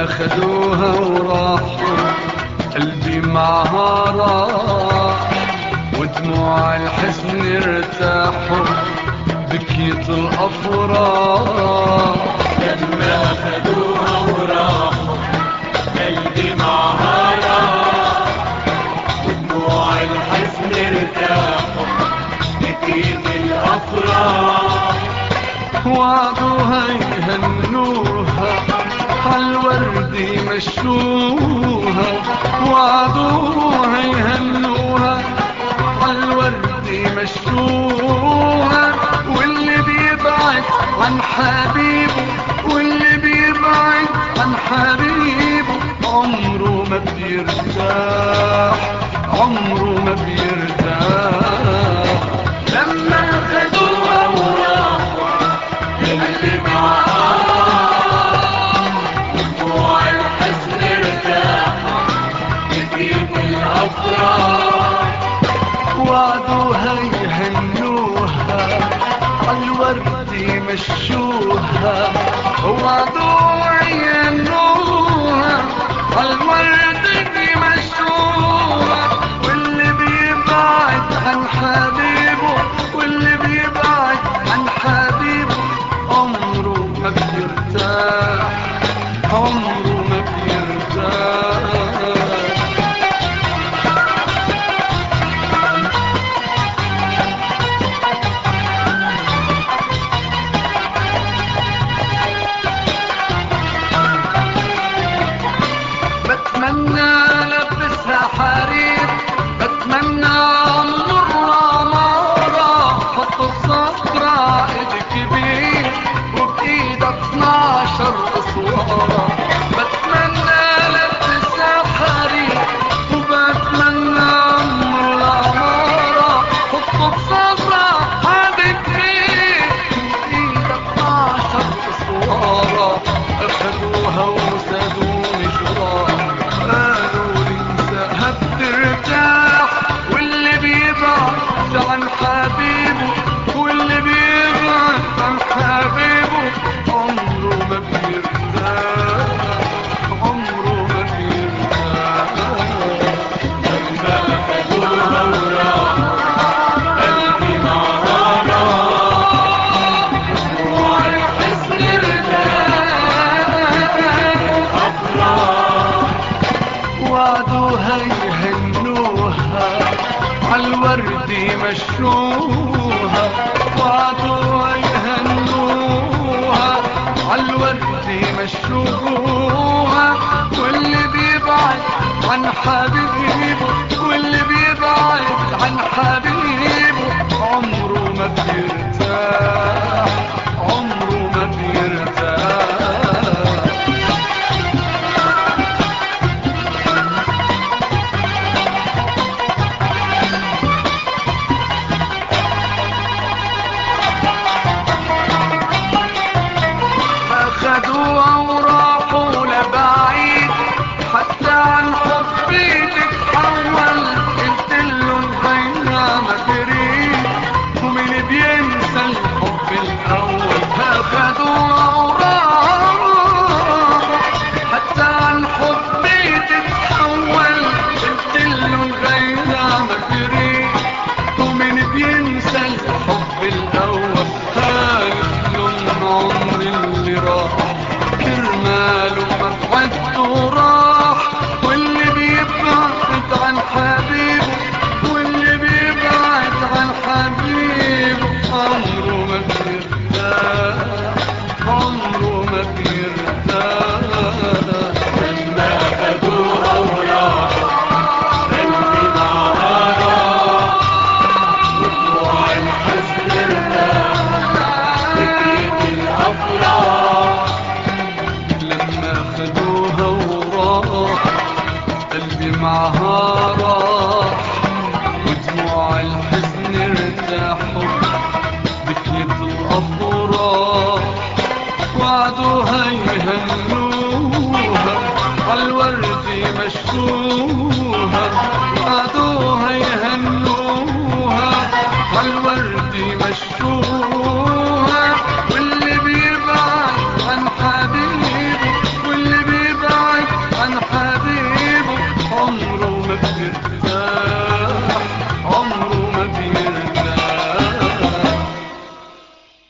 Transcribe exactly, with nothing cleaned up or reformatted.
خدوها وراحوا قلبي معها راح، ودموع الحزن ارتاحوا بكيت الافراح. لما خدوها وراحوا قلبي معها راح، ودموع الحزن ارتاحوا بكيت الافراح. وعدوها يهنوها عالورد يمشوها، وعدوها يهنوها عالورد يمشوها. واللي بيبعد عن حبيبه، واللي بيبعد عن حبيبه عمره ما بيرتاح، عمره ما بيرتاح. لما خدوها وراحوا قلبي معها ودموع الحزن ارتاحوا بكيت الافراح. وعدوها يهنوها عالورد يمشوها، وعدوها يهنوها عالورد يمشوها. واللي بيبعد عن حبيبه، واللي بيبعد عن حبيبه عمره ما بيرتاح، عمره ما بيرتاح. بتمنى لبسها حرير، بتمنى امرها مرة، حط الصخرة ايد كبير وبايدها اثناشر اسوارة. بتمنى لبسها حرير وبتمنى امرها مرة، حط الصخرة ايد كبير وبايدها اثناشر اسوارة. اخذوها وسادوني جراح، قالوا لي انساها بترتاح. واللي بيبعد عن حبيبه، واللي بيبعد عن حبيبه عمره ما بيرتاح، عمره ما بيرتاح. لما خدوها وراحوا قلبي معها راح، ودموع الحزن ارتاحوا. وعدوها يهنوها عالورد يمشوها، وعدوها يهنوها عالورد يمشوها. واللي بيبعد عن حبيبه، واللي بيبعد عن حبيبه عمره ما بيرتاح، عمره ما بيرتاح. خدوها وراحوا لبعيد حتى عن حبي تتحول. قلتلن هينا ما تريد، ومين بينسى الحب الاول. خدوها وراحوا حتى عن حبي تتحول. قلتلن هينا ما تريد، ومين بينسى الحب الاول. خايفلن عمري اللي راح كرماله ما وعدته راح. واللي بيبعد عن حبيبه، واللي بيبعد عن حبيبه عمره ما بيرتاح، عمره ما بيرتاح. لما خدوها وراحوا قلبي معها راح، ودموع الحزن ارتاحوا بكيت الافراح. لما خدوها وراح قلبي معها راح، ودموع الحزن ارتاحوا بكيت الافراح. وعدوها يهنوها عالورد يمشوها،